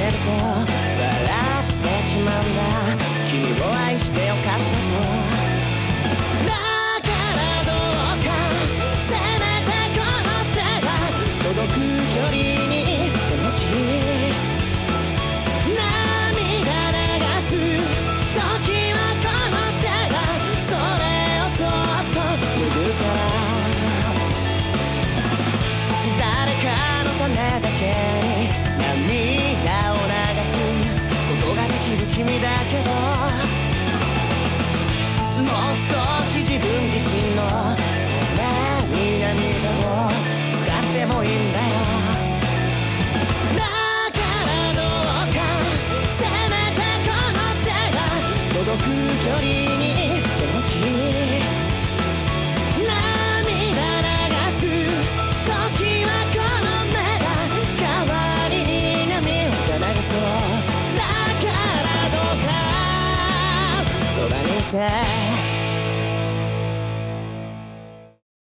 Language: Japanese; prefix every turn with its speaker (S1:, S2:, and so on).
S1: ると笑ってしまうんだ。君を愛してよかったと。だからどうかせめてこの手が届く距離にしてほしい。涙流す時はこの手がそれをそっと拭うから。誰かのためだけに涙を流すことができる君だけど、もう少し自分自身のために涙を使ってもいいんだよ。だからどうかせめてこの手が届く距離にしてほしい。涙流す時はこの目が代わりに涙を流そう。だからどうかそばにいて